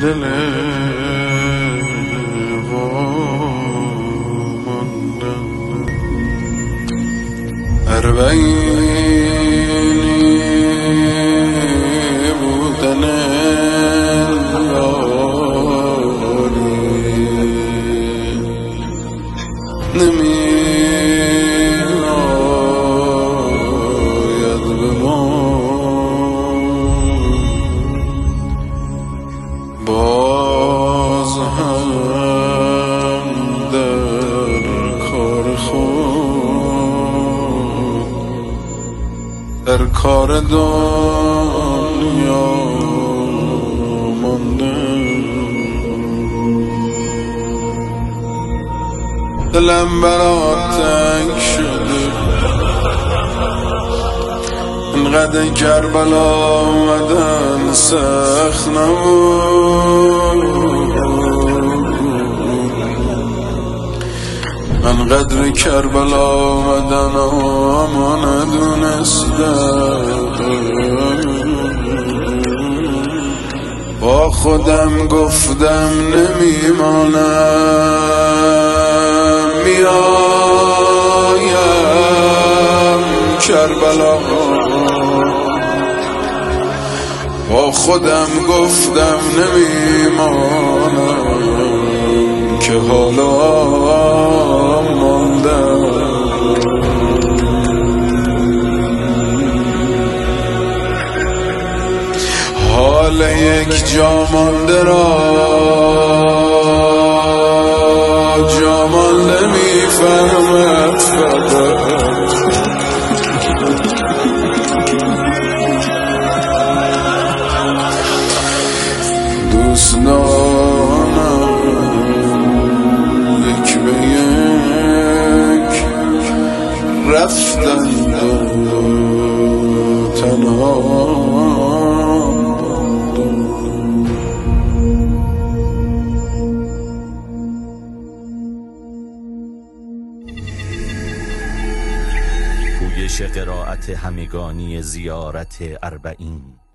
دل وامانده اربعینی بودن یاری نمی‌آید به ما باز هم در کار خود در کار دنیا مانده دلم برات تنگ شده انقدر کربلا آمدن سخت نبود انقدر کربلا آمدن اما ندونستم با خودم گفتم نمیمانم میایم کربلا با خودم گفتم نمیمانم که حالا ماندم حال یک جا مانده را جا مانده میفهمد فقط دوستانم یک به یک رفتند و تنها پویش قرائت همگانی زیارت اربعین